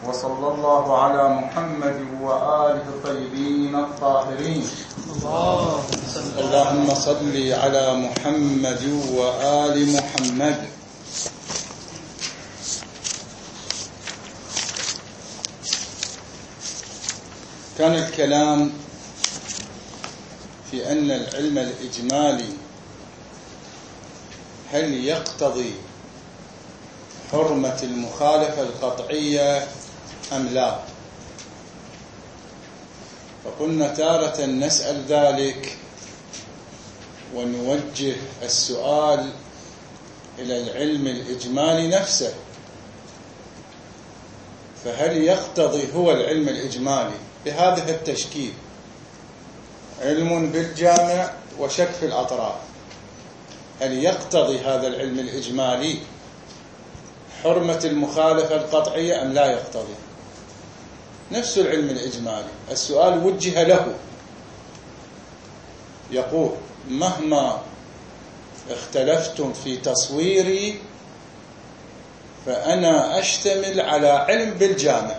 وصلى الله على محمد وآله الطيبين الطاهرين. اللهم صل على محمد وآل محمد. كان الكلام في أن العلم الإجمالي هل يقتضي حرمة المخالفة القطعية أم لا؟ فقلنا تارة نسأل ذلك ونوجه السؤال إلى العلم الإجمالي نفسه، فهل يقتضي هو العلم الإجمالي بهذا التشكيل علم بالجامع وشك في الأطراف، هل يقتضي هذا العلم الإجمالي حرمة المخالفة القطعية أم لا يقتضي؟ نفس العلم الإجمالي السؤال وجه له، يقول مهما اختلفتم في تصويري فأنا أشتمل على علم بالجامع،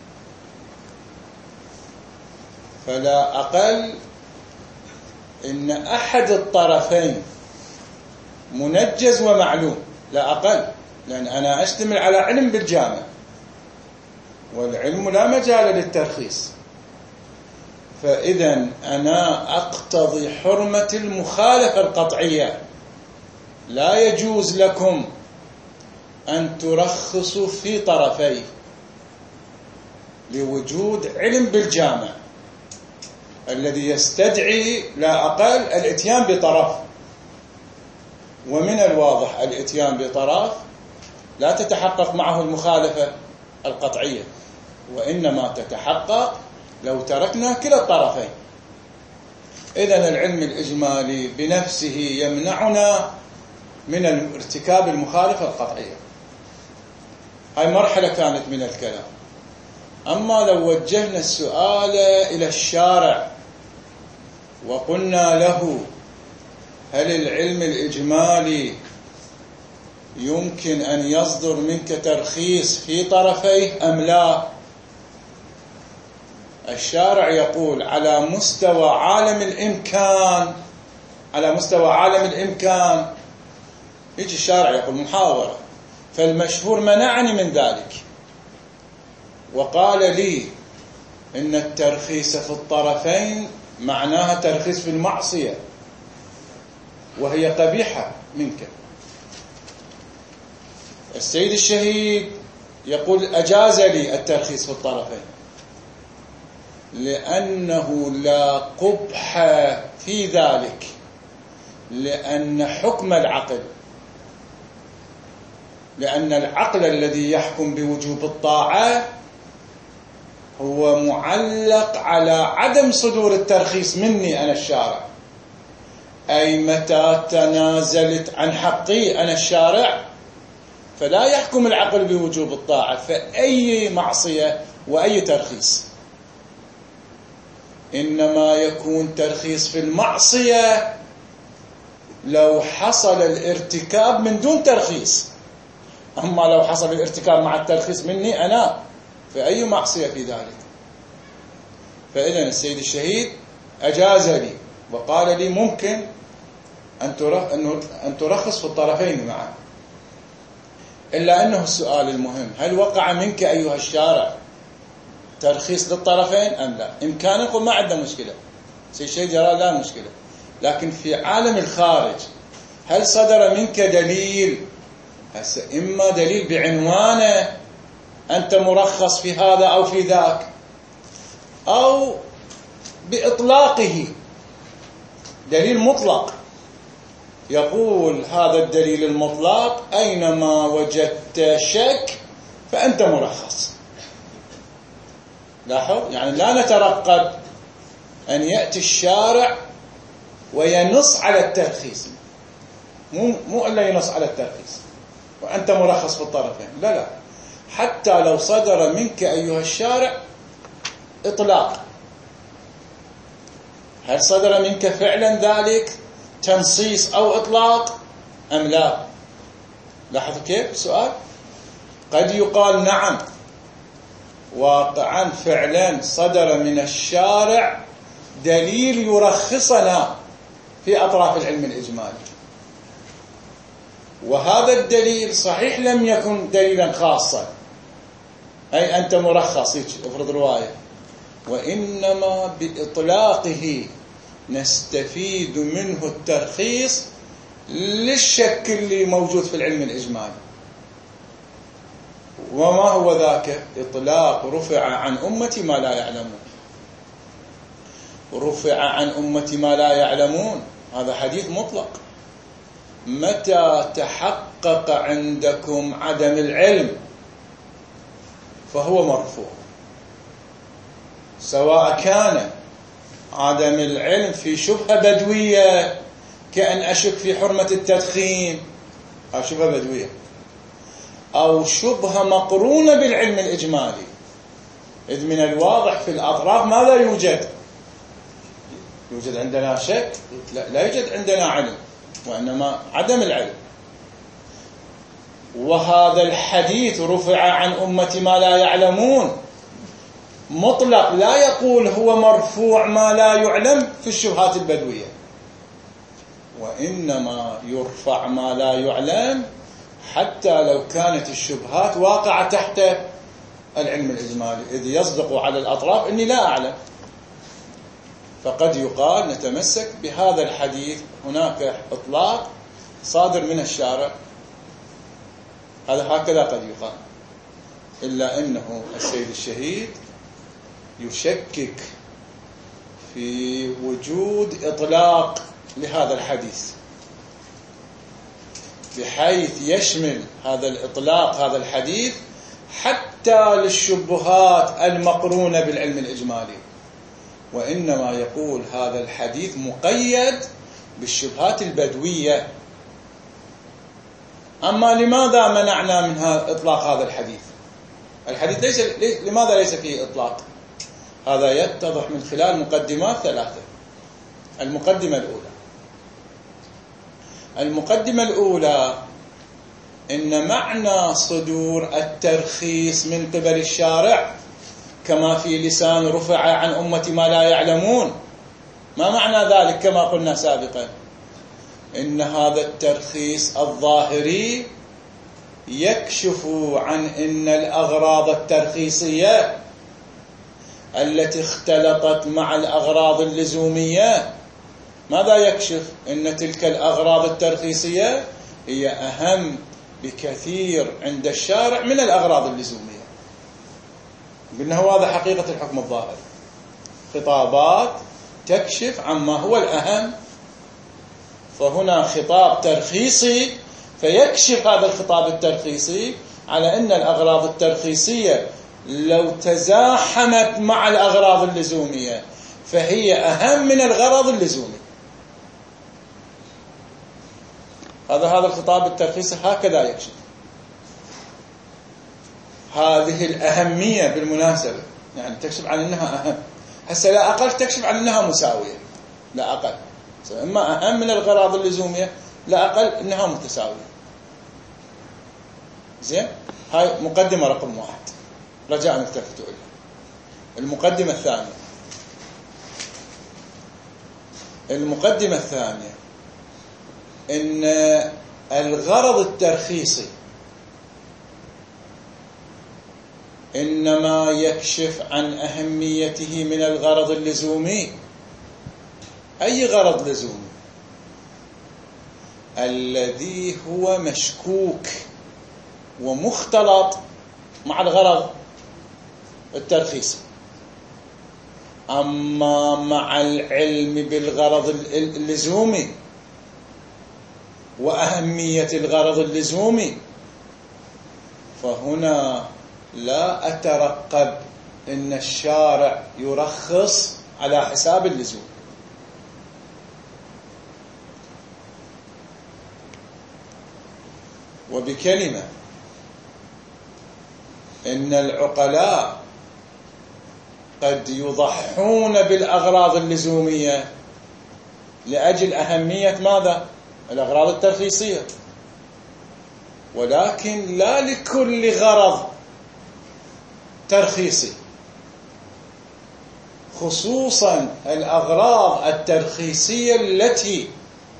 فلا أقل إن أحد الطرفين منجز ومعلوم، لا أقل، لأن أنا أشتمل على علم بالجامع والعلم لا مجال للترخيص، فإذا أنا أقتضي حرمة المخالفة القطعية، لا يجوز لكم أن ترخصوا في طرفيه لوجود علم بالجامع الذي يستدعي لا أقل الاتيان بطرف، ومن الواضح الاتيان بطرف لا تتحقق معه المخالفة القطعية، وإنما تتحقق لو تركنا كلا الطرفين. إذن العلم الإجمالي بنفسه يمنعنا من ارتكاب المخالفة القطعية. هاي مرحلة كانت من الكلام. أما لو وجهنا السؤال إلى الشارع وقلنا له هل العلم الإجمالي يمكن أن يصدر منك ترخيص في طرفيه أم لا؟ الشارع يقول على مستوى عالم الإمكان، على مستوى عالم الإمكان، يجي الشارع يقول محاورة، فالمشهور منعني من ذلك وقال لي إن الترخيص في الطرفين معناها ترخيص في المعصية وهي قبيحة منك. السيد الشهيد يقول أجاز لي الترخيص في الطرفين لأنه لا قبح في ذلك، لأن حكم العقل، لأن العقل الذي يحكم بوجوب الطاعة هو معلق على عدم صدور الترخيص مني أنا الشارع، أي متى تنازلت عن حقي أنا الشارع فلا يحكم العقل بوجوب الطاعة، فأي معصية وأي ترخيص، إنما يكون ترخيص في المعصية لو حصل الارتكاب من دون ترخيص، أما لو حصل الارتكاب مع الترخيص مني أنا فأي معصية في ذلك. فإذن السيد الشهيد أجاز لي وقال لي ممكن أن ترخص في الطرفين معا، إلا أنه السؤال المهم هل وقع منك أيها الشارع ترخيص للطرفين أم لا؟ إمكانه يقول ما عندنا مشكلة، السيد الشهيد يرى لا مشكلة، لكن في عالم الخارج هل صدر منك دليل، إما دليل بعنوانه أنت مرخص في هذا أو في ذاك، أو بإطلاقه دليل مطلق يقول هذا الدليل المطلق أينما وجدت شك فأنت مرخص. لاحظ، يعني لا نترقب أن يأتي الشارع وينص على الترخيص، مو إلا ينص على الترخيص وأنت مرخص في الطرفين، لا لا، حتى لو صدر منك أيها الشارع إطلاق، هل صدر منك فعلا ذلك تنصيص أو إطلاق أم لا؟ لاحظ كيف السؤال؟ قد يقال نعم واقعا فعلا صدر من الشارع دليل يرخصنا في أطراف العلم الإجمالي، وهذا الدليل صحيح لم يكن دليلا خاصا، أي أنت مرخص افرض رواية، وإنما بإطلاقه نستفيد منه الترخيص للشك اللي موجود في العلم الإجمالي. وما هو ذاك؟ إطلاق رفع عن أمتي ما لا يعلمون. رفع عن أمتي ما لا يعلمون هذا حديث مطلق. متى تحقق عندكم عدم العلم فهو مرفوع، سواء كان عدم العلم في شبهة بدوية كأن أشك في حرمة التدخين أو شبهة بدوية، أو شبهة مقرونة بالعلم الإجمالي، إذ من الواضح في الأطراف ماذا يوجد؟ يوجد عندنا شك؟ لا يوجد عندنا علم، وإنما عدم العلم. وهذا الحديث رفع عن أمتي ما لا يعلمون مطلق، لا يقول هو مرفوع ما لا يعلم في الشبهات البدوية، وإنما يرفع ما لا يعلم حتى لو كانت الشبهات واقعة تحت العلم الإجمالي، إذ يصدق على الأطراف إني لا أعلم. فقد يقال نتمسك بهذا الحديث، هناك إطلاق صادر من الشارع، هذا هكذا قد يقال، إلا أنه السيد الشهيد يشكك في وجود إطلاق لهذا الحديث، بحيث يشمل هذا الإطلاق هذا الحديث حتى للشبهات المقرونة بالعلم الإجمالي، وإنما يقول هذا الحديث مقيد بالشبهات البدوية. أما لماذا منعنا من إطلاق هذا الحديث؟ الحديث لماذا ليس فيه إطلاق؟ هذا يتضح من خلال مقدمات ثلاثة. المقدمة الأولى إن معنى صدور الترخيص من قبل الشارع كما في لسان رفع عن أمتي ما لا يعلمون، ما معنى ذلك؟ كما قلنا سابقا، إن هذا الترخيص الظاهري يكشف عن إن الأغراض الترخيصية التي اختلطت مع الأغراض اللزومية، ماذا يكشف؟ إن تلك الأغراض الترخيصية هي أهم بكثير عند الشارع من الأغراض اللزومية. قلنا هذا حقيقة الحكم الظاهري، خطابات تكشف عما هو الأهم، فهنا خطاب ترخيصي فيكشف هذا الخطاب الترخيصي على أن الأغراض الترخيصية لو تزاحمت مع الأغراض اللزومية فهي أهم من الغرض اللزومي. هذا الخطاب الترخيصي هكذا يكشف هذه الأهمية. بالمناسبة يعني تكشف عن أنها أهم، هسه لا أقل تكشف عن أنها مساوية، لا أقل، إما أهم من الغراض اللزومية، لا أقل أنها متساوية. زين، هاي مقدمة رقم 1 رجاء نلتفتوا إليها. المقدمة الثانية إن الغرض الترخيصي إنما يكشف عن أهميته من الغرض اللزومي. أي غرض لزومي؟ الذي هو مشكوك ومختلط مع الغرض الترخيصي. أما مع العلم بالغرض اللزومي وأهمية الغرض اللزومي فهنا لا أترقب أن الشارع يرخص على حساب اللزوم. وبكلمة إن العقلاء قد يضحون بالأغراض اللزومية لأجل أهمية ماذا؟ الأغراض الترخيصية، ولكن لا لكل غرض ترخيصي، خصوصا الأغراض الترخيصية التي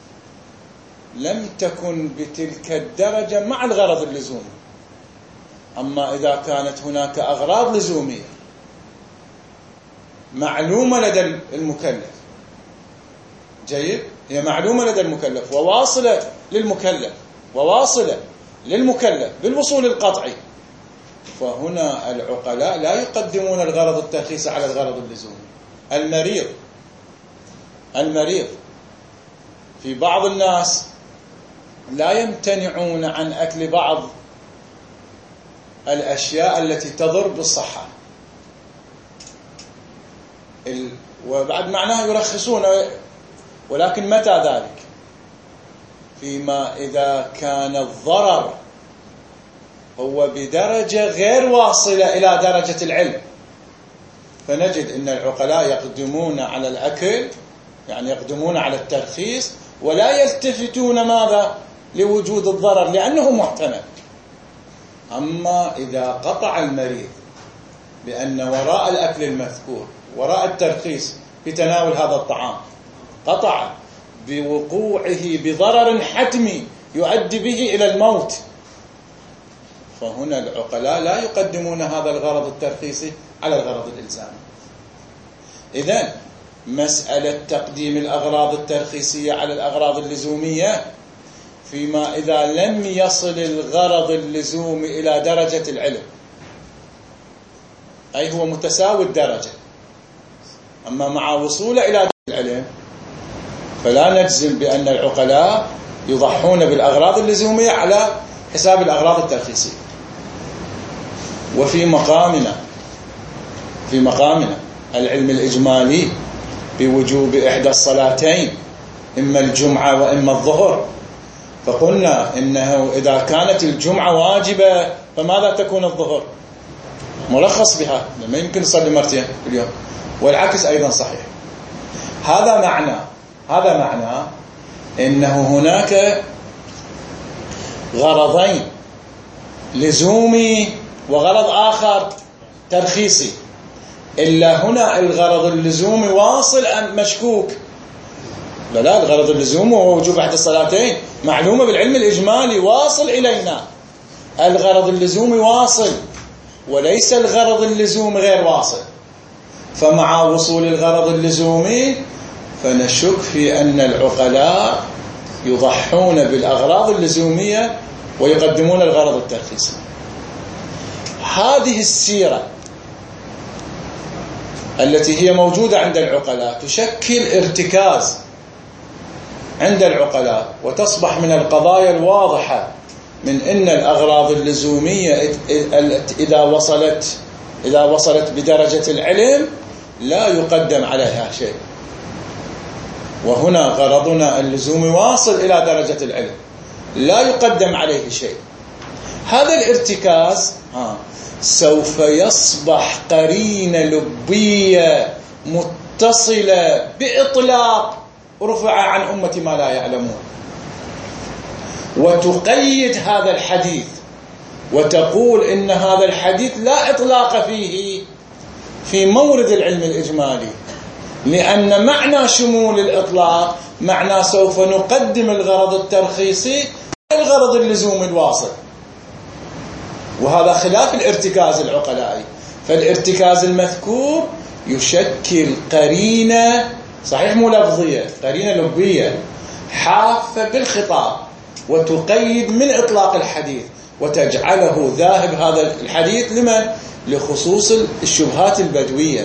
لم تكن بتلك الدرجة مع الغرض اللزومي. أما إذا كانت هناك أغراض لزومية معلومة لدى المكلف، جيد، هي معلومة لدى المكلف وواصلة للمكلف بالوصول القطعي، فهنا العقلاء لا يقدمون الغرض الترخيصي على الغرض اللزومي. المريض في بعض الناس لا يمتنعون عن أكل بعض الأشياء التي تضر بالصحة، وبعد معناها يرخصون، ولكن متى ذلك؟ فيما إذا كان الضرر هو بدرجة غير واصلة إلى درجة العلم، فنجد أن العقلاء يقدمون على الأكل، يعني يقدمون على الترخيص، ولا يلتفتون ماذا؟ لوجود الضرر لأنه محتمل. أما إذا قطع المريض بأن وراء الأكل المذكور، وراء الترخيص في تناول هذا الطعام، قطع بوقوعه بضرر حتمي يؤدي به إلى الموت، فهنا العقلاء لا يقدمون هذا الغرض الترخيصي على الغرض الإلزامي. إذن مسألة تقديم الأغراض الترخيصية على الأغراض اللزومية فيما إذا لم يصل الغرض اللزومي إلى درجة العلم، أي هو متساوي الدرجة، أما مع وصوله إلى درجة العلم فلا نجزم بأن العقلاء يضحون بالأغراض اللزومية على حساب الأغراض الترخيصية. وفي مقامنا العلم الإجمالي بوجوب إحدى الصلاتين، إما الجمعة وإما الظهر، فقلنا إنه إذا كانت الجمعة واجبة فماذا تكون الظهر؟ مرخص بها، ما يمكن نصلي مرتين في اليوم، والعكس أيضا صحيح. هذا معنى إنه هناك غرضين، لزومي وغرض آخر ترخيصي، إلا هنا الغرض اللزومي واصل أم مشكوك؟ لا، الغرض اللزومي هو وجوب أحد الصلاتين، معلومة بالعلم الإجمالي، واصل إلينا. الغرض اللزومي واصل، وليس الغرض اللزومي غير واصل. فمع وصول الغرض اللزومي فنشك في أن العقلاء يضحون بالأغراض اللزومية ويقدمون الغرض الترخيصي. هذه السيرة التي هي موجودة عند العقلاء تشكل ارتكاز عند العقلاء، وتصبح من القضايا الواضحة من أن الأغراض اللزومية إذا وصلت بدرجة العلم لا يقدم عليها شيء، وهنا غرضنا اللزومي واصل إلى درجة العلم لا يقدم عليه شيء. هذا الارتكاز سوف يصبح قرينة لبية متصلة بإطلاق رفع عن أمة ما لا يعلمون، وتقيد هذا الحديث وتقول إن هذا الحديث لا إطلاق فيه في مورد العلم الإجمالي، لأن معنى شمول الإطلاق معنى سوف نقدم الغرض الترخيصي على الغرض اللزومي الواصل، وهذا خلاف الارتكاز العقلائي. فالارتكاز المذكور يشكل قرينة، صحيح مو لفظية، قرينة لبية حافة بالخطاب، وتقيد من إطلاق الحديث وتجعله ذاهب هذا الحديث لمن؟ لخصوص الشبهات البدوية.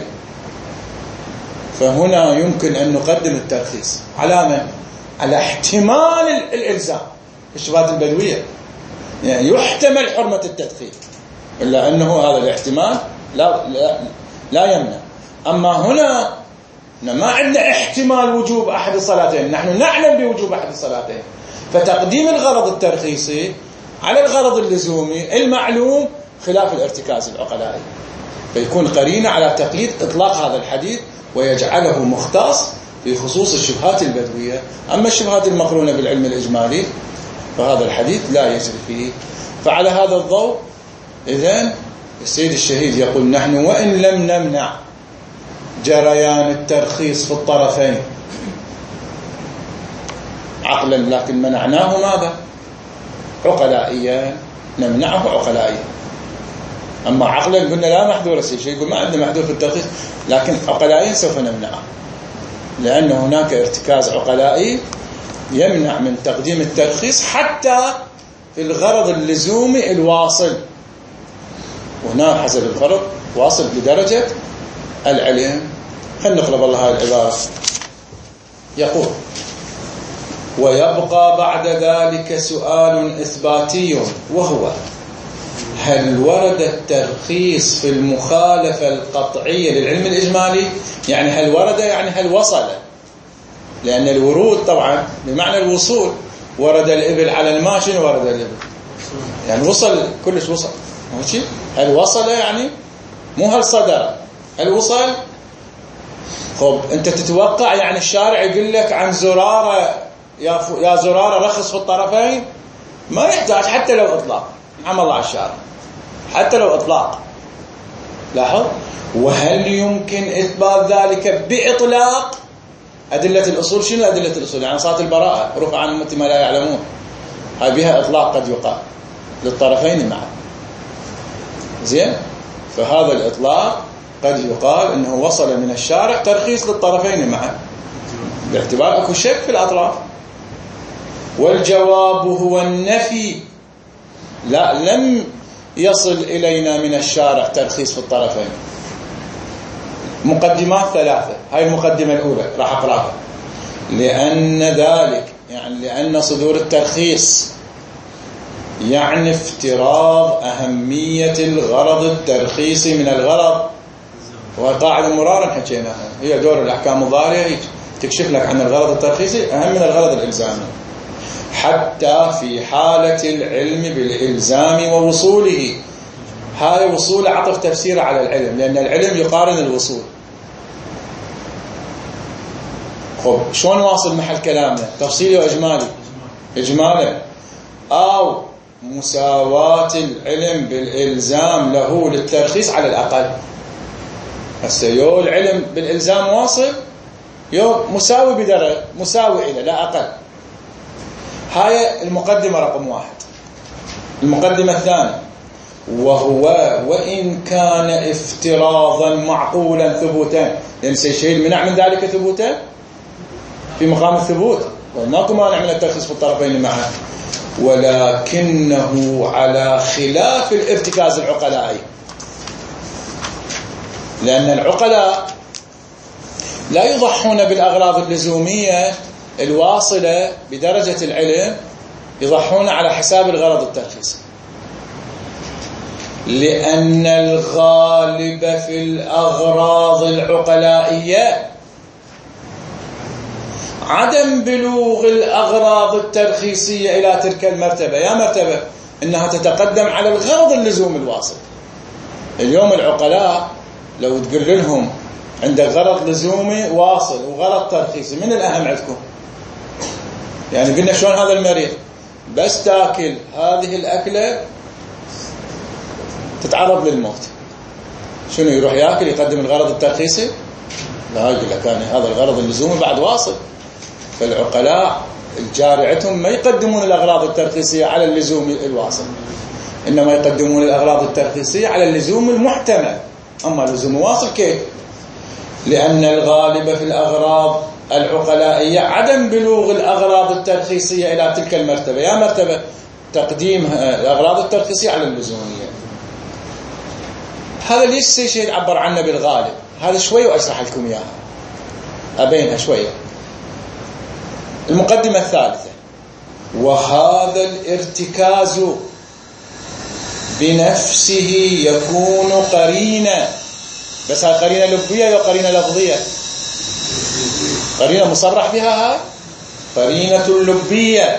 فهنا يمكن أن نقدم الترخيص على من؟ على احتمال الإلزام الشبهات البدوية، يعني يحتمل حرمة التدخين، إلا أنه هذا الاحتمال لا يمنع. أما هنا ما عندنا احتمال وجوب أحد الصلاتين، نحن نعلم بوجوب أحد الصلاتين، فتقديم الغرض الترخيصي على الغرض اللزومي المعلوم خلاف الارتكاز العقلائي، فيكون قرينة على تقليد إطلاق هذا الحديث ويجعله مختص في خصوص الشبهات البدوية. أما الشبهات المقرونة بالعلم الإجمالي فهذا الحديث لا يجري فيه. فعلى هذا الضوء إذن السيد الشهيد يقول نحن وإن لم نمنع جريان الترخيص في الطرفين عقلا، لكن منعناه ماذا؟ عقلائيا، نمنعه عقلائيا. أما عقلا قلنا لا محذور الشيء، يقول ما عندنا محذور في الترخيص، لكن عقلائيا سوف نمنعه، لأن هناك ارتكاز عقلائي يمنع من تقديم الترخيص حتى في الغرض اللزومي الواصل. وهنا حسب الغرض واصل بدرجة العلم. خلينا نقرب الله هذه العبارة. يقول: ويبقى بعد ذلك سؤال إثباتي، وهو: هل ورد الترخيص في المخالفة القطعية للعلم الإجمالي؟ يعني هل ورد، يعني هل وصل؟ لأن الورود طبعا بمعنى الوصول. ورد الإبل على الماشي، ورد الإبل يعني وصل، كلش وصل. ماشي؟ هل وصل يعني مو هل صدر، هل وصل؟ خب أنت تتوقع يعني الشارع يقول لك عن زرارة يا زرارة رخص في الطرفين؟ ما يحتاج حتى لو إطلاق. نعم الله على الشارع، حتى لو إطلاق. لاحظ. وهل يمكن إثبات ذلك بإطلاق؟ أدلة الأصول شنو أدلة الأصول؟ يعني صلاة البراءة رفع عن أمتي ما لا يعلمون، هاي بها إطلاق قد يقال للطرفين معا. زين. فهذا الإطلاق قد يقال أنه وصل من الشارع ترخيص للطرفين معا باعتبار أكو شك في الأطراف. والجواب هو النفي. لا، لم يصل إلينا من الشارع ترخيص في الطرفين. مقدمات ثلاثة. هاي المقدمة الأولى راح أقرأها. لأن ذلك يعني لأن صدور الترخيص يعني افتراض أهمية الغرض الترخيصي من الغرض، وقاعدة مرارا حكيناها، هي دور الأحكام الظاهرية تكشف لك عن الغرض الترخيصي أهم من الغرض الإلزامي، حتى في حالة العلم بالإلزام ووصوله. هاي وصول عطف تفسير على العلم، لأن العلم يقارن الوصول. خب شلون واصل محل كلامنا؟ تفصيلي وإجمالي. إجمالا. أو مساواة العلم بالإلزام له للترخيص على الأقل. هسه يو العلم بالإلزام واصل، يو مساوي بدرجة، مساوي إلى لا أقل. هاي المقدمة رقم 1. المقدمة الثانية: وهو وإن كان افتراضا معقولا ثبوتا، لأن سيشهد منع من ذلك ثبوتا في مقام الثبوت، وماكو مانع من الترخيص في الطرفين معا، ولكنه على خلاف الارتكاز العقلائي. لأن العقلاء لا يضحون بالأغراض اللزومية الواصلة بدرجة العلم، يضحون على حساب الغرض الترخيصي. لأن الغالب في الأغراض العقلائية عدم بلوغ الأغراض الترخيصية إلى تلك المرتبة. يا مرتبة إنها تتقدم على الغرض اللزوم الواصل. اليوم العقلاء لو تقول لهم عندك غرض لزومي واصل وغرض ترخيصي، من الأهم عندكم؟ يعني قلنا شلون هذا المريض بس تاكل هذه الأكلة تتعرض للموت، شنو يروح ياكل يقدم الغرض الترخيصي؟ لا، يقول لك أنا هذا الغرض اللزومي بعد واصل. فالعقلاء الجارعتهم ما يقدمون الأغراض الترخيصية على اللزوم الواصل، إنما يقدمون الأغراض الترخيصية على اللزوم المحتمل. أما اللزوم الواصل كيف؟ لأن الغالب في الأغراض العقلائية عدم بلوغ الأغراض الترخيصية إلى تلك المرتبة. يا مرتبة تقديم الأغراض الترخيصية على اللزومية. هذا ليش الشيء يعبر عنه بالغالب؟ هذا شوي وأشرح لكم إياها، أبينها شوية. المقدمة الثالثة: وهذا الارتكاز بنفسه يكون قرينة، بس هاي قرينة لفظية وقرينة لفظية. قرينة مصرح بها، هاي قرينة لفظية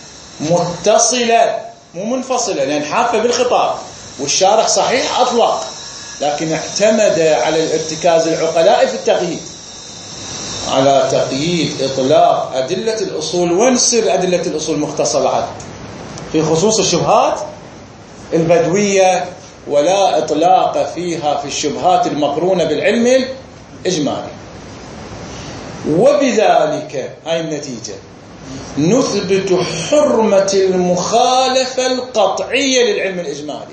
متصلة مو منفصلة، لأن حافة بالخطاب، والشارع صحيح أطلق لكن اعتمد على الارتكاز العقلائي في التقييد، على تقييد إطلاق أدلة الأصول. وين تصير أدلة الأصول مختصرة في خصوص الشبهات البدوية ولا إطلاق فيها في الشبهات المقرونة بالعلم الإجمالي. وبذلك هاي النتيجة نثبت حرمة المخالفة القطعية للعلم الإجمالي.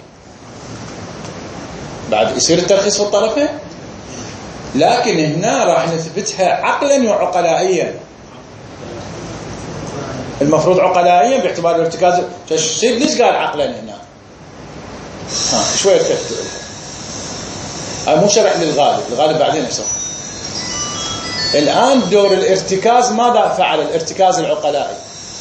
بعد يصير الترخيص في الطرفين، لكن هنا راح نثبتها عقلا وعقلائيا. المفروض عقلائيا باعتبار الارتكاز. ليش قال عقلا هنا؟ شوية تفكير. مو شرح للغالب، الغالب بعدين يشرح. الآن دور الارتكاز ماذا فعل؟ الارتكاز العقلائي،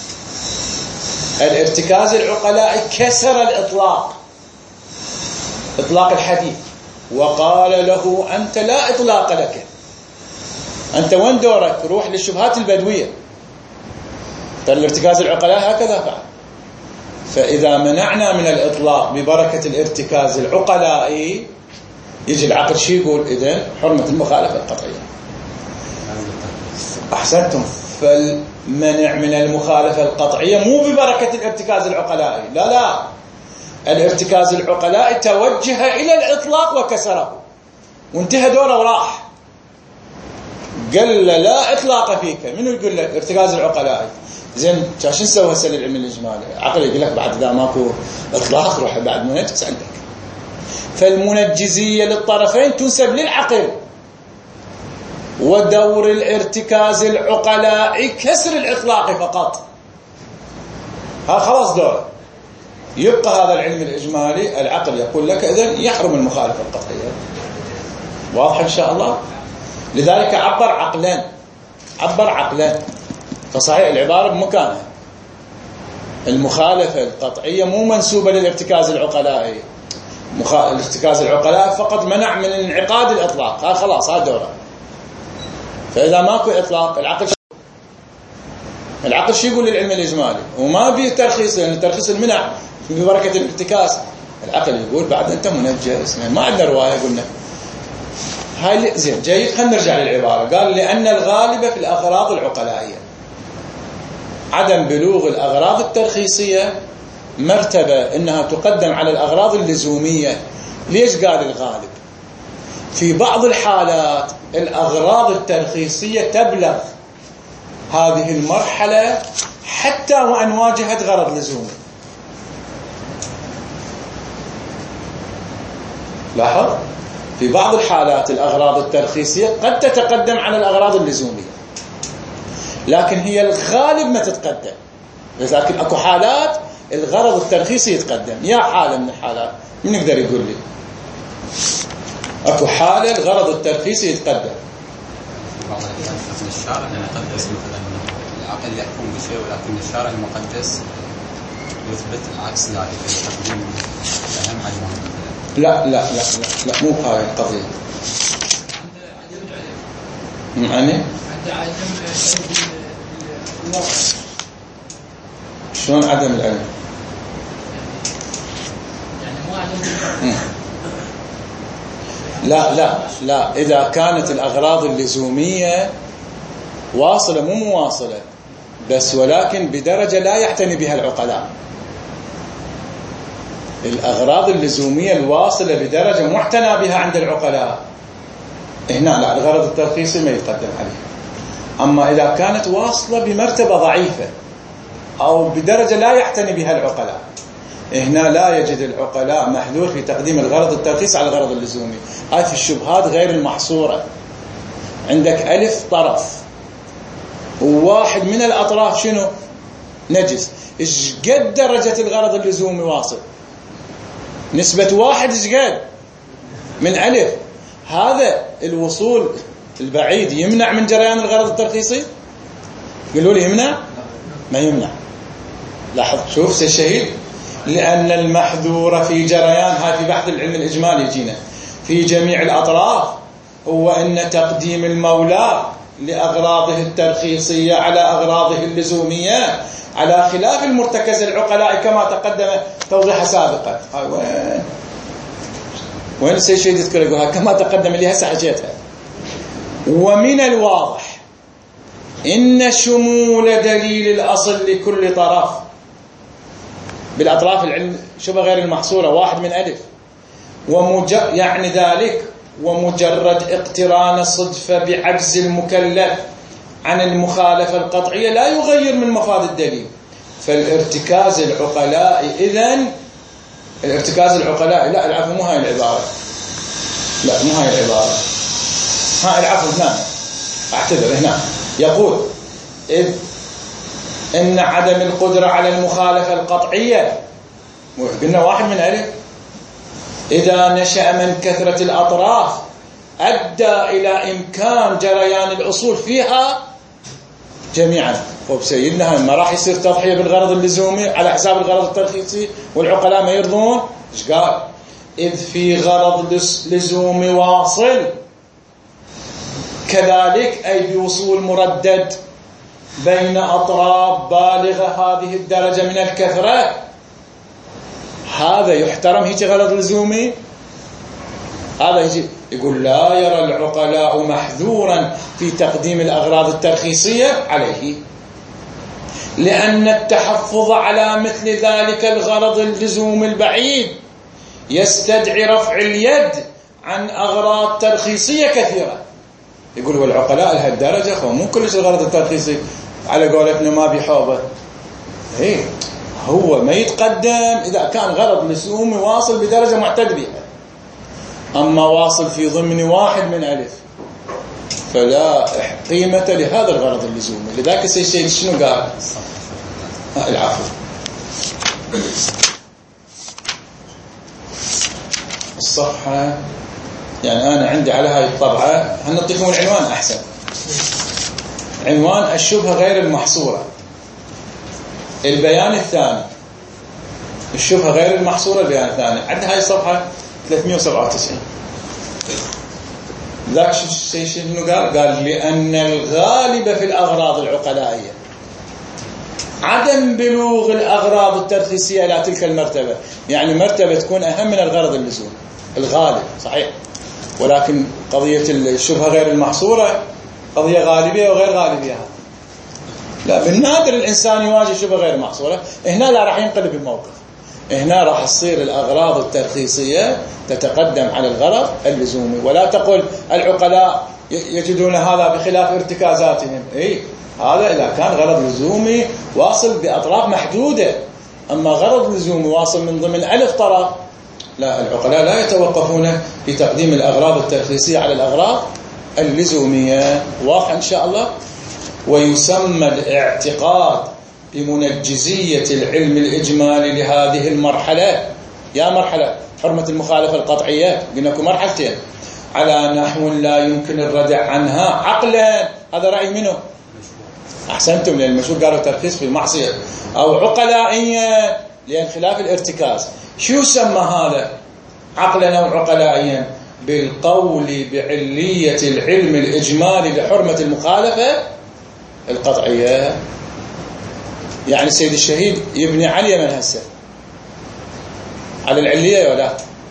الارتكاز العقلائي كسر الإطلاق، إطلاق الحديث، وقال له أنت لا إطلاق لك، أنت وين دورك؟ روح للشبهات البدوية. ترى الارتكاز العقلائي هكذا فعل. فإذا منعنا من الإطلاق ببركة الارتكاز العقلائي، يجي العقل شي يقول؟ إذن حرمة المخالفة القطعية. أحسنتم. فالمنع من المخالفة القطعية مو ببركة الارتكاز العقلائي، لا، الارتكاز العقلائي توجه إلى الإطلاق وكسره وانتهى دوره وراح. قال له لا إطلاق فيك. منو يقول لك؟ ارتكاز العقلائي. زين شو نسوي هسه للعلم الإجمالي؟ عقل يقول لك بعد إذا ماكو إطلاق روح بعد منجز عندك. فالمنجزية للطرفين تنسب للعقل، ودور الارتكاز العقلائي كسر الإطلاق فقط. ها خلاص دوره. يبقى هذا العلم الإجمالي، العقل يقول لك إذن يحرم المخالفة القطعية. واضح إن شاء الله؟ لذلك عبر عقلان. فصحيح العبارة بمكانها. المخالفة القطعية مو منسوبة للارتكاز العقلائي، الارتكاز العقلائي فقط منع من انعقاد الإطلاق. ها خلاص هذا دوره. فإذا ماكو إطلاق العقل شو يقول للعلم الإجمالي؟ وما بيه ترخيص، لأن الترخيص المنع ببركة الارتكاز. العقل يقول بعد أنت منجز، ما عندنا رواية. قلنا هاي زين جيد. خلينا نرجع للعبارة. قال لأن الغالب في الأغراض العقلائية عدم بلوغ الأغراض الترخيصية مرتبة إنها تقدم على الأغراض اللزومية. ليش قال الغالب؟ في بعض الحالات الأغراض الترخيصية تبلغ هذه المرحلة حتى وأن واجهت غرض لزومي. لاحظ، في بعض الحالات الأغراض الترخيصية قد تتقدم على الأغراض اللزومية، لكن هي الغالب ما تتقدم. لكن أكو حالات الغرض الترخيصي يتقدم. يا حالة من الحالات من يقدر يقول لي؟ أكو حالة الغرض الترخيصي يتقدم. بعض الأحيان الشارع المقدس مثلا العقل يحكم بشيء، ولكن الشارع المقدس يثبت عكس ذلك، تقديم الأهم على المهم. لا مو هاي القضية. يعني شلون عدم العلم؟ يعني مو عدم. لا إذا كانت الأغراض اللزومية واصلة مو مواصلة بس، ولكن بدرجة لا يعتني بها العقلاء. الأغراض اللزومية الواصلة بدرجة معتنى بها عند العقلاء، هنا لا، الغرض الترخيصي ما يتقدم عليه. أما إذا كانت واصلة بمرتبة ضعيفة أو بدرجة لا يعتني بها العقلاء، هنا لا يجد العقلاء محذور في تقديم الغرض الترخيص على الغرض اللزومي. هاي في الشبهات غير المحصورة. عندك ألف طرف وواحد من الأطراف شنو؟ نجس. إيش قد درجة الغرض اللزومي واصل؟ نسبة واحد إيش قد من ألف. هذا الوصول البعيد يمنع من جريان الغرض الترخيصي؟ قالوا لي يمنع؟ ما يمنع. لاحظ شوف الشهيد، لأن المحذور في جريان، هاي في بحث العلم الإجمالي يجينا في جميع الأطراف، هو أن تقديم المولى لأغراضه الترخيصية على أغراضه اللزومية على خلاف المرتكز العقلاء كما تقدم توضيح سابقا. هاي وين الشيء يذكر يقولها كما تقدم اللي هسه حكيتها. ومن الواضح إن شمول دليل الأصل لكل طرف بالأطراف العلم شبه غير المحصورة، واحد من ألف، يعني ذلك ومجرد اقتران الصدفة بعجز المكلف عن المخالفة القطعية لا يغير من مفاد الدليل. فالارتكاز العقلاء إذن الارتكاز العقلاء لا العفو مو هاي العبارة، لا مو هاي العبارة، ها العفو هنا اعتذر هنا يقول إذ إن عدم القدرة على المخالفة القطعية قلنا واحد من ألف إذا نشأ من كثرة الأطراف أدى إلى إمكان جريان الأصول فيها جميعا. سيدنا ما راح يصير تضحية بالغرض اللزومي على حساب الغرض الترخيصي والعقلاء ما يرضون. إيش قال؟ إذ في غرض لزومي واصل كذلك أي بوصول مردد بين أطراف بالغة هذه الدرجة من الكثرة، هذا يحترم هيك غرض لزومي. هذا يجي يقول لا يرى العقلاء محذورا في تقديم الأغراض الترخيصية عليه، لأن التحفظ على مثل ذلك الغرض اللزوم البعيد يستدعي رفع اليد عن أغراض ترخيصية كثيرة. يقول والعقلاء لهالدرجة مو كلش الغرض الترخيصي على قولتنا ما بيحوبه. هو ما يتقدم إذا كان غرض لزومي واصل بدرجة معتد بها، أما واصل في ضمن واحد من ألف فلا قيمة لهذا الغرض اللزومي. لذلك الشيء شنو قال؟ العفو الصفحة يعني أنا عندي على هاي الطبعة هنعطيكم العنوان أحسن. عنوان الشبهة غير المحصورة، البيان الثاني. الشبهة غير المحصورة البيان الثاني عند هاي الصفحة 397. ذاك الشيء شنو قال؟ قال لأن الغالب في الأغراض العقلائية عدم بلوغ الأغراض الترخيصية إلى تلك المرتبة. يعني مرتبة تكون أهم من الغرض اللزومي الغالب صحيح، ولكن قضية الشبهة غير المحصورة قضية غالبية وغير غالبية. لا بالنادر الإنسان يواجه شبهة غير محصورة، هنا لا راح ينقلب الموقف، هنا راح تصير الأغراض الترخيصية تتقدم على الغرض اللزومي. ولا تقول العقلاء يجدون هذا بخلاف ارتكازاتهم. هذا إذا كان غرض لزومي واصل بأطراف محدودة، أما غرض لزومي واصل من ضمن ألف طرف لا، العقلاء لا يتوقفون في تقديم الأغراض الترخيصية على الأغراض اللزومية. واضح إن شاء الله. ويسمى الاعتقاد بمنجزية العلم الإجمالي لهذه المرحلة. يا مرحلة حرمة المخالفة القطعية قلنا لكم مرحلتين، على نحو لا يمكن الردع عنها عقلا. هذا رأي منه؟ أحسنتم، لأن المشهور قالوا ترخيص في المعصية. أو عقلائيا لأن خلاف الارتكاز. شو سمى هذا عقلا أو عقلائيا؟ بالقول بعلية العلم الإجمالي لحرمة المخالفة القطعية. يعني السيد الشهيد يبني على من هسه على العلية ولا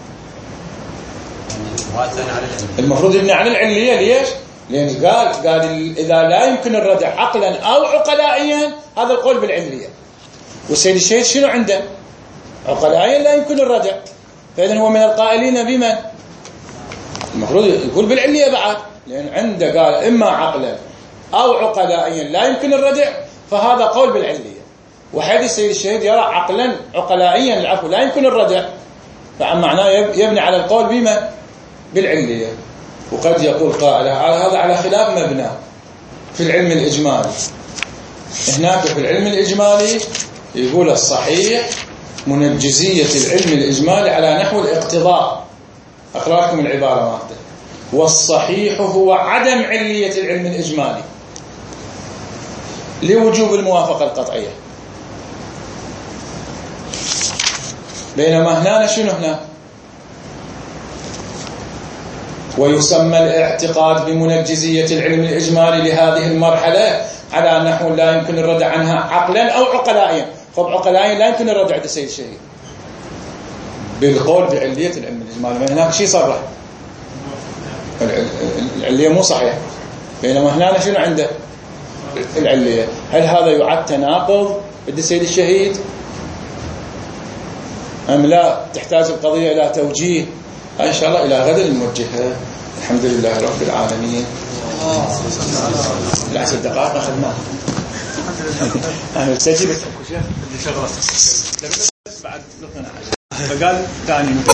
المفروض يبني على العلية. ليش؟ لأن قال إذا لا يمكن الردع عقلا أو عقلائيا هذا القول بالعلية. والسيد الشهيد شنو عنده؟ عقلائيا لا يمكن الردع، فإذن هو من القائلين بمن؟ المفروض يقول بالعلية بعد، لأن عنده قال إما عقلا أو عقلائيا لا يمكن الردع، فهذا قول بالعلية. وحديث السيد الشهيد يرى عقلا عقلائيا العفو لا يمكن الردع، فعن معناه يبني على القول بما بالعلية. وقد يقول قائل هذا على خلاف مبنى في العلم الإجمالي. هناك في العلم الإجمالي يقول الصحيح منجزية العلم الإجمالي على نحو الاقتضاء. أقرأ لكم العبارة مالته: والصحيح هو عدم علية العلم الإجمالي لوجوب الموافقة القطعية. بينما هنا شنو هنا؟ ويسمى الاعتقاد بمنجزية العلم الإجمالي لهذه المرحلة على نحو لا يمكن الردع عنها عقلا أو عقلائيا. خب عقلائيا لا يمكن الردع عند السيد الشهيد بالقول بعلية العلم الإجمالي. من هناك شيء صرح العلية مو صحيح، بينما هنا شنو عنده العلية. هل هذا يعد تناقض عند السيد الشهيد أم لا؟ تحتاج القضية إلى توجيه إن شاء الله إلى غدا نوجهها. الحمد لله رب العالمين. 10 دقائق أخذناها. أنا سجلت أكو شيء اللي شغلت بعد فقال ثاني